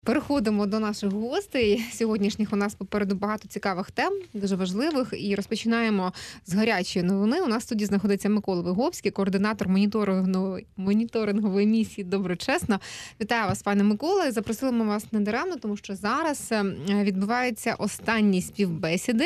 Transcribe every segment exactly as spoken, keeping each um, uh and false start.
Переходимо до наших гостей. Сьогоднішніх у нас попереду багато цікавих тем, дуже важливих. І розпочинаємо з гарячої новини. У нас в студії знаходиться Микола Виговський, координатор моніторингової, моніторингової місії «Доброчесно». Вітаю вас, пане Миколе. Запросили ми вас недаремно, тому що зараз відбуваються останні співбесіди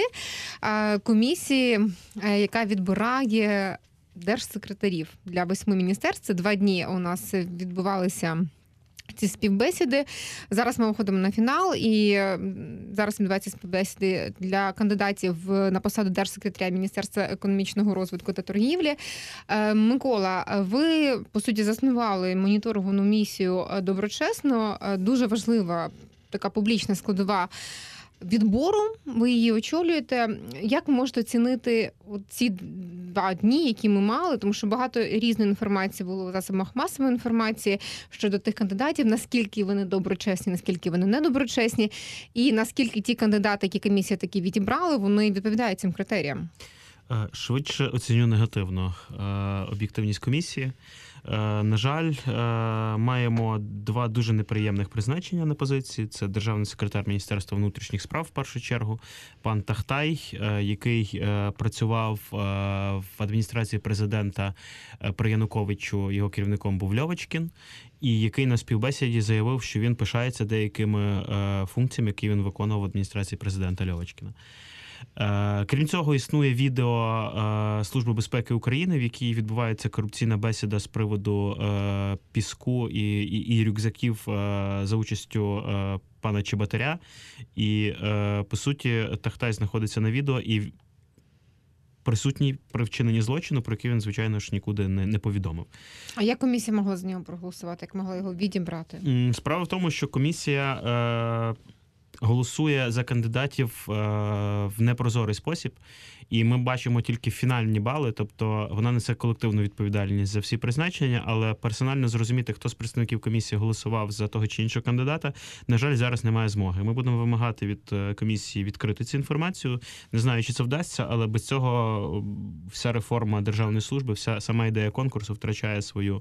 комісії, яка відбирає держсекретарів для восьми міністерств. Це два дні у нас відбувалися ці співбесіди. Зараз ми виходимо на фінал, і зараз відбуваються співбесіди для кандидатів на посаду держсекретаря Міністерства економічного розвитку та торгівлі. Микола, ви, по суті, заснували моніторингову місію «Доброчесно». Дуже важлива така публічна складова відбору, ви її очолюєте. Як ви можете оцінити ці два дні, які ми мали? Тому що багато різної інформації було в засобах масової інформації щодо тих кандидатів, наскільки вони доброчесні, наскільки вони недоброчесні, і наскільки ті кандидати, які комісія такі відібрали, вони відповідають цим критеріям. Швидше оціню негативно об'єктивність комісії. На жаль, маємо два дуже неприємних призначення на позиції. Це державний секретар Міністерства внутрішніх справ, в першу чергу, пан Тахтай, який працював в адміністрації президента при Януковичу, його керівником був Льовочкін, і який на співбесіді заявив, що він пишається деякими функціями, які він виконував в адміністрації президента Льовочкіна. Крім цього, існує відео Служби безпеки України, в якій відбувається корупційна бесіда з приводу піску і, і, і рюкзаків за участю пана Чеботаря. І, по суті, Тахтай знаходиться на відео і присутній при вчиненні злочину, про який він, звичайно ж, нікуди не, не повідомив. А як комісія могла за нього проголосувати? Як могла його відібрати? Справа в тому, що комісія голосує за кандидатів в непрозорий спосіб, і ми бачимо тільки фінальні бали, тобто вона несе колективну відповідальність за всі призначення, але персонально зрозуміти, хто з представників комісії голосував за того чи іншого кандидата, на жаль, зараз немає змоги. Ми будемо вимагати від комісії відкрити цю інформацію. Не знаю, чи це вдасться, але без цього вся реформа державної служби, вся сама ідея конкурсу втрачає свою,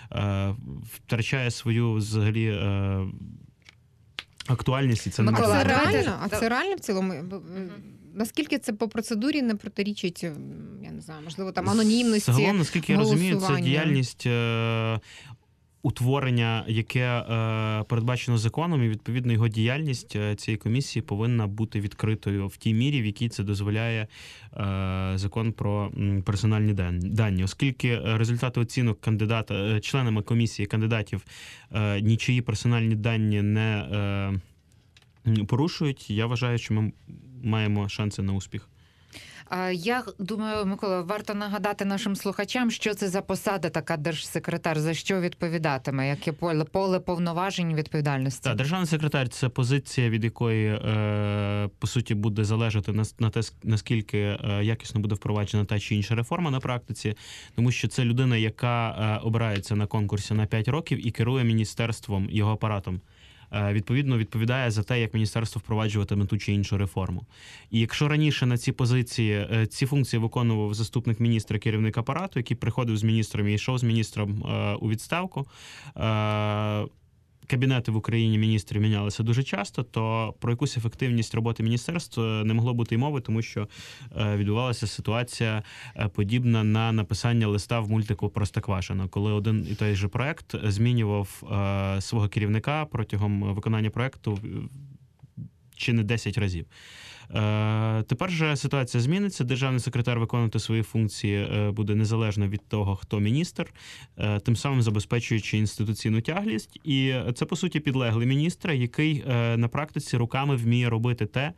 втрачає свою взагалі актуальність, і це не а можливо. це реально? А це реально в цілому? Наскільки це по процедурі не протирічить, я не знаю, можливо, там анонімності, загалом, наскільки я розумію, це діяльність е, утворення, яке е, передбачено законом, і, відповідно, його діяльність цієї комісії повинна бути відкритою в тій мірі, в якій це дозволяє е, закон про персональні дані. Оскільки результати оцінок кандидата, членами комісії кандидатів е, нічиї персональні дані не е, порушують, я вважаю, що ми маємо шанси на успіх. Я думаю, Микола, варто нагадати нашим слухачам, що це за посада така держсекретар, за що відповідатиме, яке поле, поле повноважень і відповідальності? Так, державний секретар – це позиція, від якої, по суті, буде залежати на те, наскільки якісно буде впроваджена та чи інша реформа на практиці, тому що це людина, яка обирається на конкурсі на п'ять років і керує міністерством, його апаратом. Відповідно, відповідає за те, як міністерство впроваджуватиме ту чи іншу реформу. І якщо раніше на ці позиції, ці функції виконував заступник міністра, керівник апарату, який приходив з міністром і йшов з міністром у відставку, кабінети в Україні міністрів мінялися дуже часто, то про якусь ефективність роботи міністерства не могло бути й мови, тому що відбувалася ситуація подібна на написання листа в мультику «Простоквашино», коли один і той же проект змінював свого керівника протягом виконання проекту чи не десять разів. Тепер же ситуація зміниться. Державний секретар виконувати свої функції буде незалежно від того, хто міністр, тим самим забезпечуючи інституційну тяглість. І це, по суті, підлеглий міністра, який на практиці руками вміє робити те,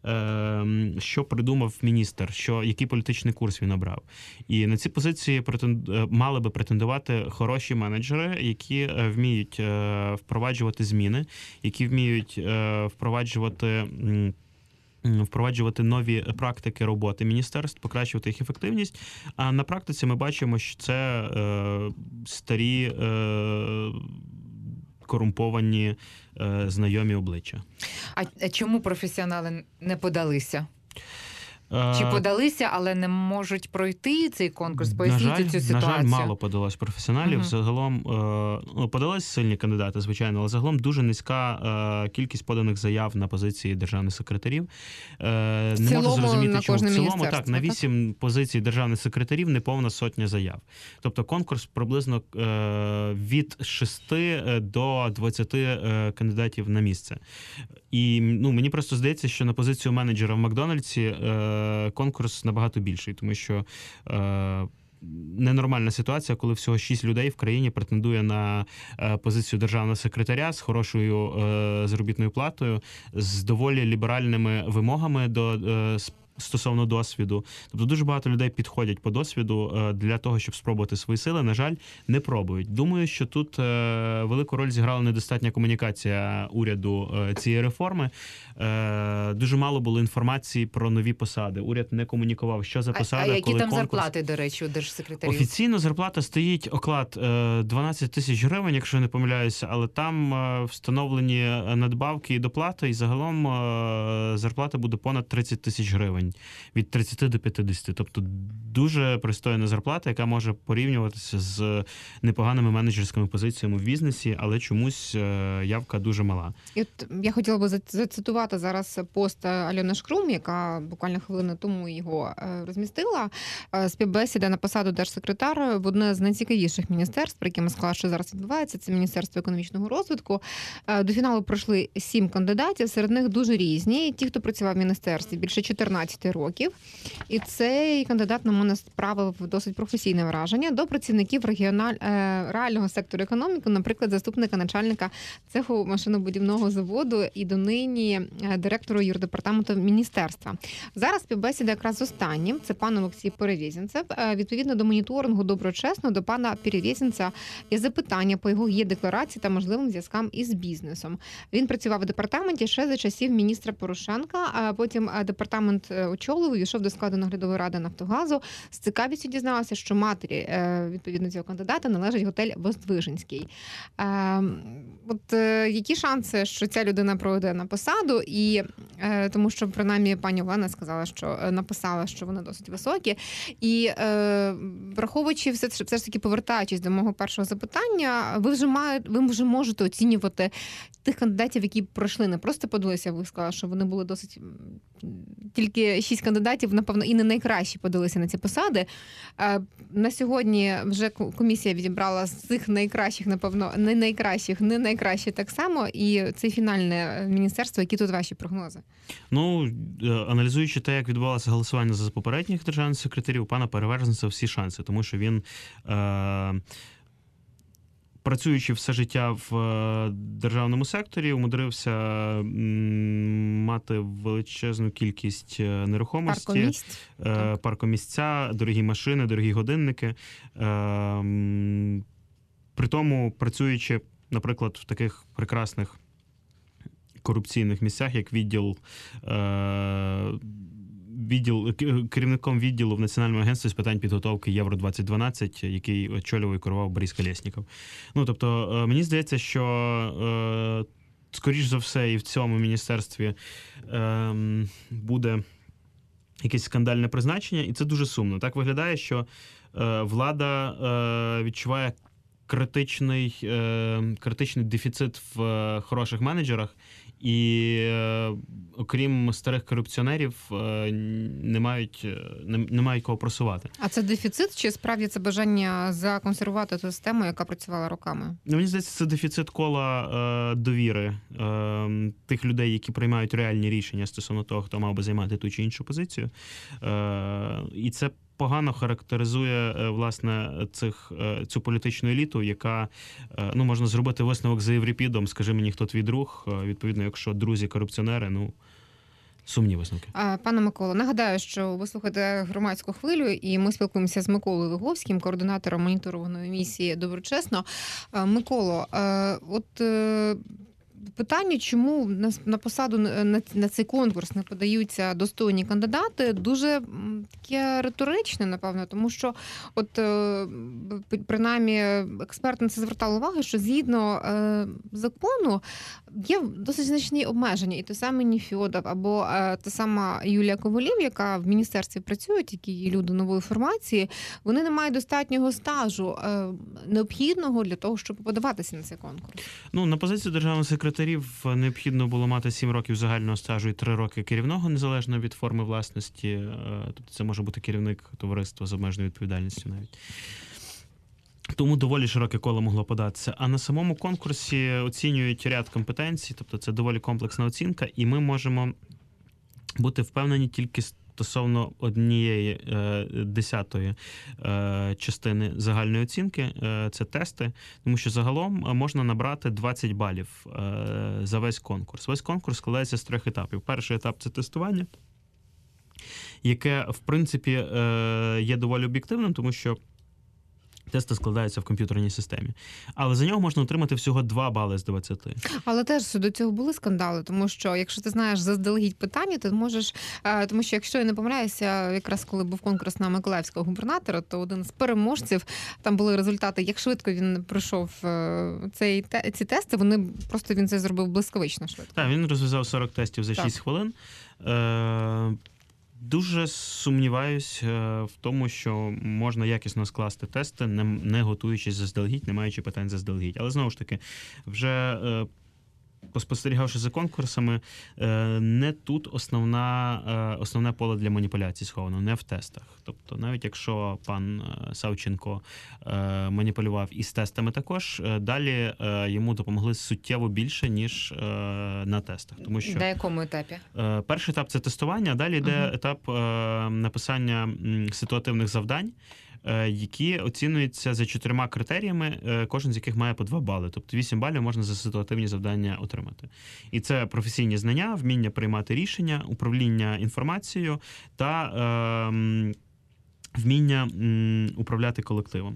що придумав міністр, що, який політичний курс він обрав. І на ці позиції мали би претендувати хороші менеджери, які вміють впроваджувати зміни, які вміють впроваджувати впроваджувати нові практики роботи міністерств, покращувати їх ефективність. А на практиці ми бачимо, що це е, старі е, корумповані е, знайомі обличчя. А чому професіонали не подалися? Чи Е, подалися, але не можуть пройти цей конкурс? На Поясніть жаль, цю на ситуацію. жаль, мало подалось професіоналів. Мгм. Загалом е, ну, подались сильні кандидати, звичайно, але загалом дуже низька е, кількість поданих заяв на позиції державних секретарів. Е, не цілому можу зрозуміти, на чому в кожне цілому так міністерство, на так? вісім позицій державних секретарів неповна сотня заяв. Тобто конкурс приблизно е, від шести до двадцяти е, кандидатів на місце. І ну, мені просто здається, що на позицію менеджера в Макдональдсі е, конкурс набагато більший, тому що е, ненормальна ситуація, коли всього шість людей в країні претендує на е, позицію державного секретаря з хорошою е, заробітною платою, з доволі ліберальними вимогами до е, стосовно досвіду. Тобто дуже багато людей підходять по досвіду е, для того, щоб спробувати свої сили. На жаль, не пробують. Думаю, що тут е, велику роль зіграла недостатня комунікація уряду е, цієї реформи. Е, дуже мало було інформації про нові посади. Уряд не комунікував, що за А, посада, а які коли там конкурс. зарплати, до речі, у держсекретарів? Офіційно зарплата стоїть оклад е, дванадцять тисяч гривень, якщо я не помиляюся, але там е, встановлені надбавки і доплати, і загалом е, зарплата буде понад тридцять тисяч гривень. Від тридцяти до п'ятдесяти. Тобто дуже пристойна зарплата, яка може порівнюватися з непоганими менеджерськими позиціями в бізнесі, але чомусь е, явка дуже мала. І от я хотіла би зац- зацитувати зараз пост Альони Шкрум, яка буквально хвилину тому його е, розмістила. Е, Співбесіда на посаду держсекретара в одне з найцікавіших міністерств, про яке ми сказали, що зараз відбувається, це Міністерство економічного розвитку. Е, До фіналу пройшли сім кандидатів, серед них дуже різні. Ті, хто працював в міністерстві більше чотирнадцять років. І цей кандидат на мене справив досить професійне враження до працівників регіональ... е, реального сектору економіки, наприклад, заступника начальника цеху машинобудівного заводу і донині е, директору юрдепартаменту міністерства. Зараз співбесіда якраз з останнім, це пан Олексій Перевєзінцев. Е, Відповідно до моніторингу доброчесно до пана Перевєзінця є запитання по його є декларації та можливим зв'язкам із бізнесом. Він працював у департаменті ще за часів міністра Порошенка, а потім е, департамент е, очолив, увійшов до складу наглядової ради «Нафтогазу». З цікавістю дізналася, що матері е, відповідно цього кандидата належить готель Воздвиженський. Е, От е, які шанси, що ця людина пройде на посаду, і е, тому що принаймні пані Олена сказала, що е, написала, що вони досить високі. І е, враховуючи все, все ж таки повертаючись до мого першого запитання, ви вже маєте, ви вже можете оцінювати тих кандидатів, які пройшли, не просто подалися. Ви сказали, що вони були досить тільки шість кандидатів, напевно, і не найкращі подалися на ці посади. На сьогодні вже комісія відібрала з цих найкращих, напевно, не найкращих, не найкращі так само. І це фінальне міністерство. Які тут ваші прогнози? Ну, аналізуючи те, як відбувалося голосування за попередніх державних секретарів, у пана Переверженця всі шанси, тому що він... Е- Працюючи все життя в державному секторі, умудрився мати величезну кількість нерухомості, Паркомісць. паркомісця, дорогі машини, дорогі годинники. При тому, працюючи, наприклад, в таких прекрасних корупційних місцях, як відділ Відділ керівником відділу в Національному агентстві з питань підготовки Євро двадцять дванадцять, який очолював і керував Борис Колєсніков. Ну, тобто, мені здається, що скоріш за все і в цьому міністерстві буде якесь скандальне призначення, і це дуже сумно. Так виглядає, що влада відчуває критичний, критичний дефіцит в хороших менеджерах, і е, окрім старих корупціонерів е, не мають не, не мають кого просувати. А це дефіцит чи справді це бажання законсервувати ту систему, яка працювала роками? Ну, мені здається, це дефіцит кола е, довіри е, тих людей, які приймають реальні рішення стосовно того, хто мав би займати ту чи іншу позицію. Е, і це погано характеризує, власне, цих, цю політичну еліту, яка, ну, можна зробити висновок за Єврипідом, скажи мені, хто твій друг, відповідно, якщо друзі-корупціонери, ну, сумні висновки. Пане Миколо, нагадаю, що ви слухаєте громадську хвилю, і ми спілкуємося з Миколою Виговським, координатором моніторованої місії «Доброчесно». Миколо, от питання, чому на, на посаду на, на цей конкурс не подаються достойні кандидати, дуже м, таке риторичне, напевно, тому що, от е, принаймні, експерти на це звертали увагу, що згідно е, закону є досить значні обмеження. І той самий Нефьодов або е, та сама Юлія Ковалів, яка в міністерстві працює, які є люди нової формації, вони не мають достатнього стажу е, необхідного для того, щоб подаватися на цей конкурс. Ну, на позицію державних секретарів необхідно було мати сім років загального стажу і три роки керівного, незалежно від форми власності. Е, Тобто це може бути керівник товариства з обмеженою відповідальністю навіть. Тому доволі широке коло могло податися. А на самому конкурсі оцінюють ряд компетенцій, тобто це доволі комплексна оцінка, і ми можемо бути впевнені тільки стосовно однієї е, десятої е, частини загальної оцінки, е, це тести, тому що загалом можна набрати двадцять балів е, за весь конкурс. Весь конкурс складається з трьох етапів. Перший етап – це тестування, яке, в принципі, е, є доволі об'єктивним, тому що тести складаються в комп'ютерній системі. Але за нього можна отримати всього два бали з двадцяти. Але теж до цього були скандали, тому що якщо ти знаєш заздалегідь питання, ти можеш, тому що якщо я не помиляюся, якраз коли був конкурс на миколаївського губернатора, то один з переможців, там були результати, як швидко він пройшов цей, ці тести, вони просто він це зробив блискавично швидко. Так, він розв'язав сорок тестів за шість хвилин. Е- Дуже сумніваюсь в тому, що можна якісно скласти тести, не, не готуючись заздалегідь, не маючи питань заздалегідь. Але знову ж таки, вже поспостерігавши за конкурсами, не тут основна, основне поле для маніпуляцій сховано, не в тестах. Тобто навіть якщо пан Савченко маніпулював із тестами також, далі йому допомогли суттєво більше, ніж на тестах. Тому що на якому етапі? Перший етап – це тестування, а далі йде uh-huh. етап написання ситуативних завдань, які оцінюються за чотирма критеріями, кожен з яких має по два бали. Тобто вісім балів можна за ситуативні завдання отримати. І це професійні знання, вміння приймати рішення, управління інформацією та е, вміння м, управляти колективом.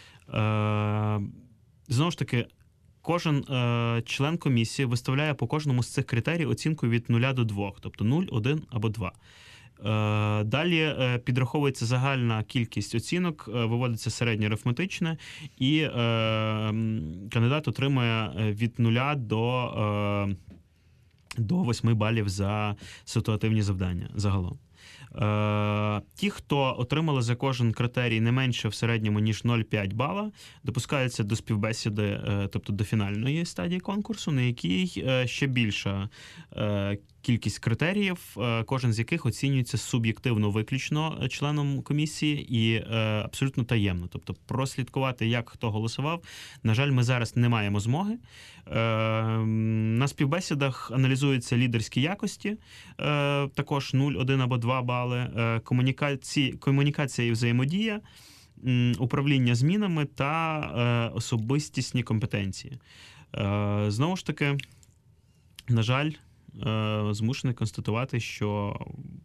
Е, знову ж таки, кожен е, член комісії виставляє по кожному з цих критерій оцінку від нуля до двох, тобто нуль, один або два. Е, далі е, підраховується загальна кількість оцінок, е, виводиться середнє арифметичне, і е, кандидат отримує від нуля до, е, до восьми балів за ситуативні завдання загалом. Е, ті, хто отримали за кожен критерій не менше в середньому, ніж нуль цілих п'ять десятих бала, допускаються до співбесіди, е, тобто до фінальної стадії конкурсу, на якій е, ще більша е, кількість критеріїв, е, кожен з яких оцінюється суб'єктивно виключно членом комісії і е, абсолютно таємно. Тобто прослідкувати, як хто голосував, на жаль, ми зараз не маємо змоги. Е, на співбесідах аналізуються лідерські якості, е, також нуль, один або два бали, е, комунікації, комунікація і взаємодія, м, управління змінами та е, особистісні компетенції. Е, знову ж таки, на жаль, змушений констатувати, що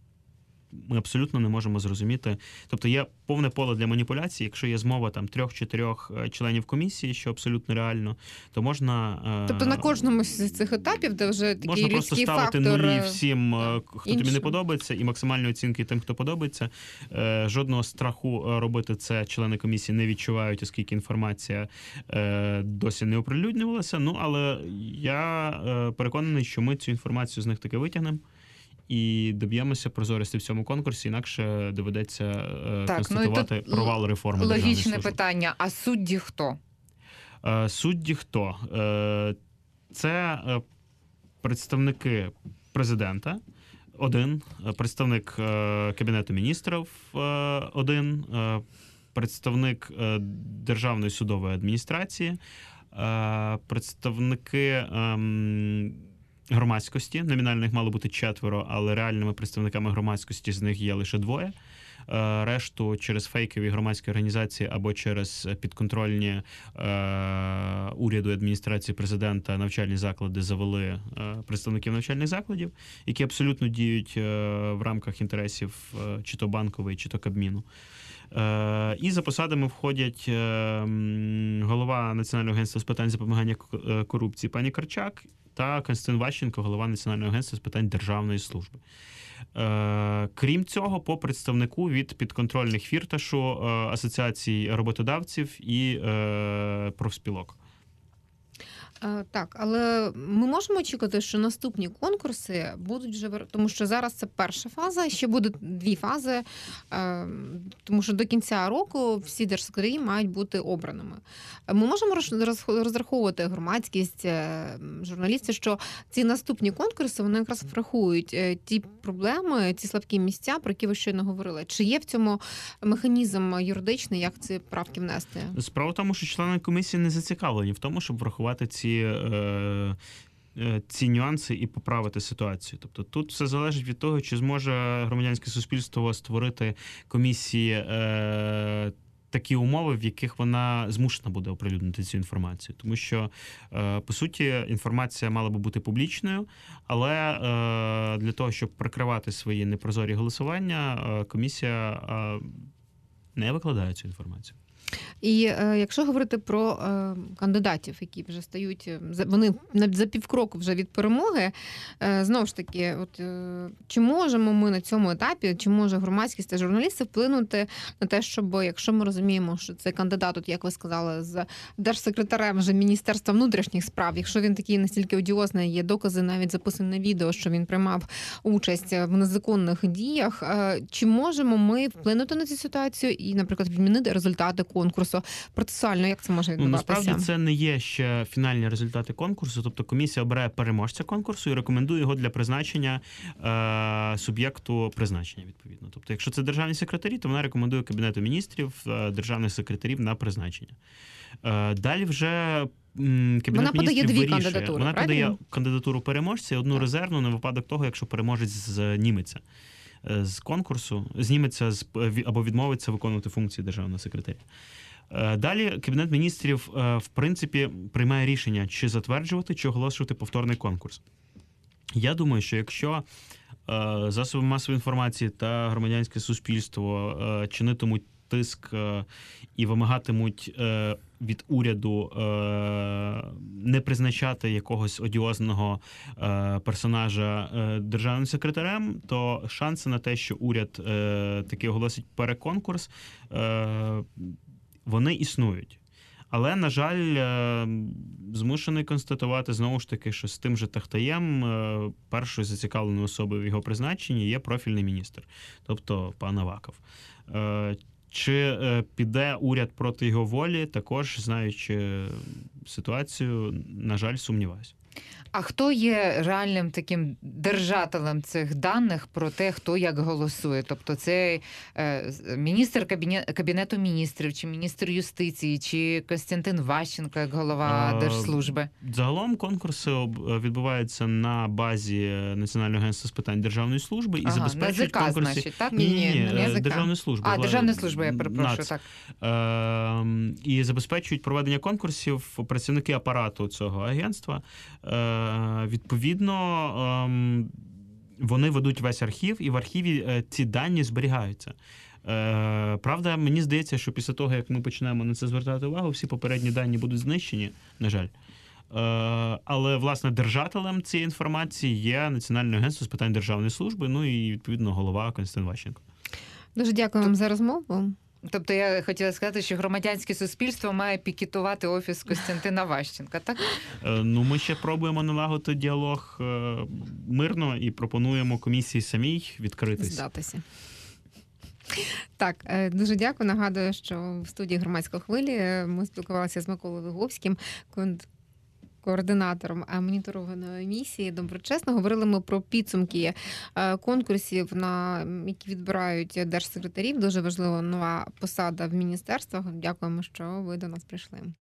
ми абсолютно не можемо зрозуміти. Тобто є повне поле для маніпуляцій. Якщо є змова там трьох-чотирьох членів комісії, що абсолютно реально, то можна... Тобто на кожному з цих етапів, де вже такий можна просто людський ставити фактор... нулі всім, хто іншим. тобі не подобається, і максимальні оцінки тим, хто подобається. Жодного страху робити це члени комісії не відчувають, оскільки інформація досі не оприлюднювалася. Ну, але я переконаний, що ми цю інформацію з них таки витягнемо і доб'ємося прозорості в цьому конкурсі, інакше доведеться так, констатувати ну, провал реформи державної служби. Логічне питання. А судді хто? Судді хто? Це представники президента, один, представник Кабінету міністрів, один, представник Державної судової адміністрації, представники громадськості. Номінально їх мало бути четверо, але реальними представниками громадськості з них є лише двоє. Решту через фейкові громадські організації або через підконтрольні е, уряду і адміністрації президента навчальні заклади завели е, представників навчальних закладів, які абсолютно діють е, в рамках інтересів е, чи то банкової, чи то Кабміну. Е, і за посадами входять е, голова Національного агентства з питань запобігання корупції пані Корчак та Костянтин Ващенко, голова Національного агентства з питань державної служби. Е, крім цього, по представнику від підконтрольних Фірташу е, асоціацій роботодавців і е, профспілок. Е, Так, але ми можемо очікувати, що наступні конкурси будуть вже вир- тому що зараз це перша фаза, ще буде дві фази, е, тому що до кінця року всі держсекретарі мають бути обраними. Ми можемо роз- роз- розраховувати громадськість, е, журналісти, що ці наступні конкурси вони якраз врахують е, ті проблеми, ті слабкі місця, про які ви щойно говорили. Чи є в цьому механізм юридичний, як ці правки внести? Справа в тому, що члени комісії не зацікавлені в тому, щоб врахувати ці, е, е, ці нюанси і поправити ситуацію. Тобто тут все залежить від того, чи зможе громадянське суспільство створити комісії е, такі умови, в яких вона змушена буде оприлюднити цю інформацію. Тому що, е, по суті, інформація мала би бути публічною, але е, для того, щоб прикривати свої непрозорі голосування, е, комісія е, не викладає цю інформацію. І е, якщо говорити про е, кандидатів, які вже стають, е, за- вони на- за півкроку вже від перемоги, е, знову ж таки, от, е, чи можемо ми на цьому етапі, чи може громадськість та журналісти вплинути на те, щоб, якщо ми розуміємо, що цей кандидат, от, як ви сказали, з держсекретарем вже Міністерства внутрішніх справ, якщо він такий настільки одіозний, є докази навіть записані на відео, що він приймав участь в незаконних діях, е, чи можемо ми вплинути на цю ситуацію і, наприклад, відмінити результати конкурсу? Процесуально, як це може Ну, відбуватися? насправді це не є ще фінальні результати конкурсу. Тобто комісія обирає переможця конкурсу і рекомендує його для призначення е, суб'єкту призначення, відповідно. Тобто, якщо це державні секретарі, то вона рекомендує Кабінету міністрів е, державних секретарів на призначення. Е, далі вже м, Кабінет Вона подає міністрів дві вирішує. кандидатури, Вона правильно? подає кандидатуру переможця і одну Так. резервну на випадок того, якщо переможець зніметься е, з конкурсу, зніметься з або відмовиться виконувати функції державного секретаря. Е, Далі Кабінет міністрів, е, в принципі, приймає рішення, чи затверджувати, чи оголошувати повторний конкурс. Я думаю, що якщо е, засоби масової інформації та громадянське суспільство е, чинитимуть тиск е, і вимагатимуть е, від уряду е, не призначати якогось одіозного е, персонажа е, державним секретарем, то шанси на те, що уряд е, таки оголосить переконкурс, е, вони існують. Але, на жаль, е, змушений констатувати, знову ж таки, що з тим же Тахтаєм е, першою зацікавленою особою в його призначенні є профільний міністр, тобто пан Аваков. Е, Чи е, піде уряд проти його волі, також, знаючи ситуацію, на жаль, сумніваюся. А хто є реальним таким держателем цих даних про те, хто як голосує? Тобто це е, міністр кабінет, Кабінету міністрів, чи міністр юстиції, чи Костянтин Ващенко як голова А, держслужби? Загалом конкурси об- відбуваються на базі Національного агентства з питань державної служби і Ага, забезпечують НАЗК, конкурси. значить, так? Ні, ні, ні, Ні, не е, НАЗК. державної служби. А, Вла- Державна служба, я перепрошую, НАЦ. так. Е, і забезпечують проведення конкурсів працівники апарату цього агентства. Е, відповідно, ем, вони ведуть весь архів, і в архіві е, ці дані зберігаються. Е, правда, мені здається, що після того, як ми почнемо на це звертати увагу, всі попередні дані будуть знищені, на жаль. Е, але, власне, держателем цієї інформації є Національне агентство з питань державної служби, ну і, відповідно, голова Костянтин Ващенко. Дуже дякую вам за розмову. Тобто я хотіла сказати, що громадянське суспільство має пікетувати офіс Костянтина Ващенка, так? Е, Ну, ми ще пробуємо налагодити діалог е, мирно і пропонуємо комісії самій відкритись. Здатися. Так, е, дуже дякую. Нагадую, що в студії громадської хвилі ми спілкувалися з Миколою Виговським, кон- координатором е, моніторованої місії «Доброчесно». Говорили ми про підсумки е, конкурсів, на які відбирають держсекретарів. Дуже важлива нова посада в міністерствах. Дякуємо, що ви до нас прийшли.